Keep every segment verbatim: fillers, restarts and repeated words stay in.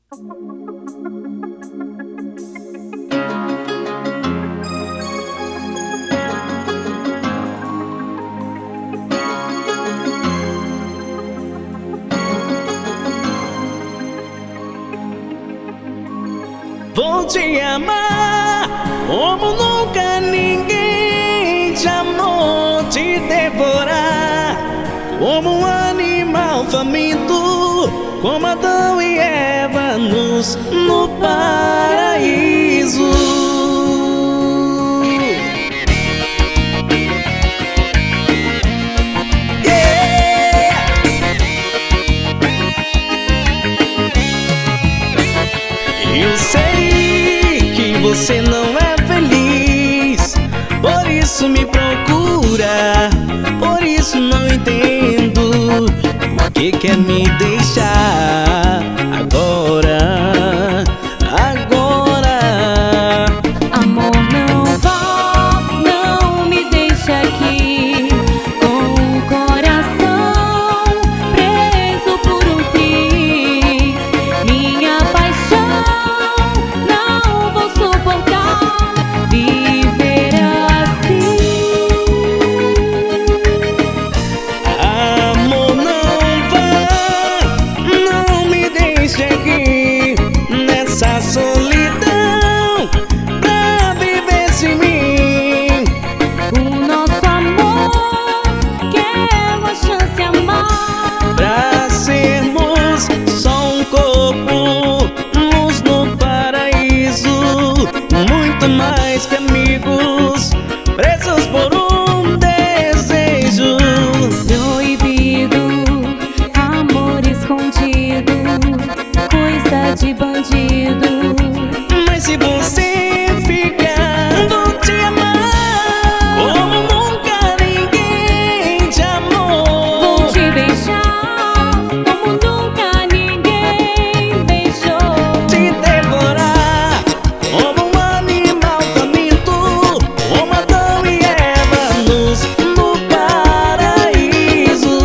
Vou te amar como nunca ninguém te amou, te devorar como um animal faminto, como Adão e Eva nos no paraíso. Yeah! Eu sei que você não é feliz, por isso me procura, por isso não entendo por que quer me deixar agora, agora. Amor, não vá, não me deixe aqui com o coração preso por um triz. Minha paixão não vou suportar viver assim. Amor, não vá, não me deixe aqui nessa solidão pra viver sem mim. O nosso amor quer uma chance a mais, Pra sermos só um corpo, luz no paraíso, muito mais que amigos, presos por um desejo. proibido, amor escondido, coisa de bandido. Mas se você ficar, vou te amar como nunca ninguém te amou. Vou te beijar como nunca ninguém beijou. Te devorar como um animal faminto, como Adão e Eva nos no paraíso.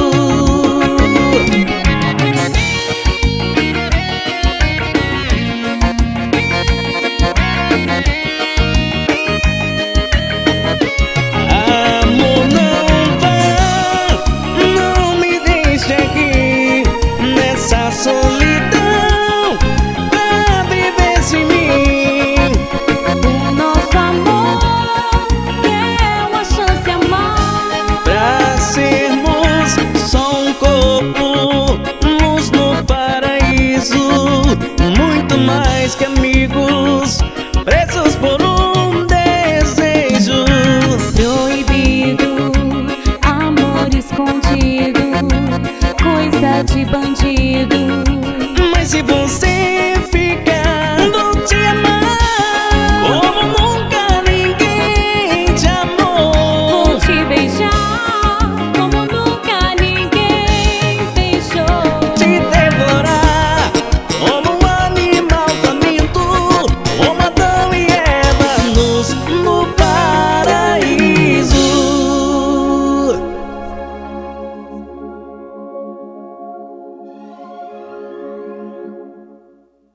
Amor, não vá, não me deixe aqui nessa solidão pra viver sem mim. O nosso amor quer uma chance a mais, Pra sermos só um corpo, luz no paraíso, muito mais que amigos, presos por um desejo. proibido, amor escondido, coisa de bandido. Mas se você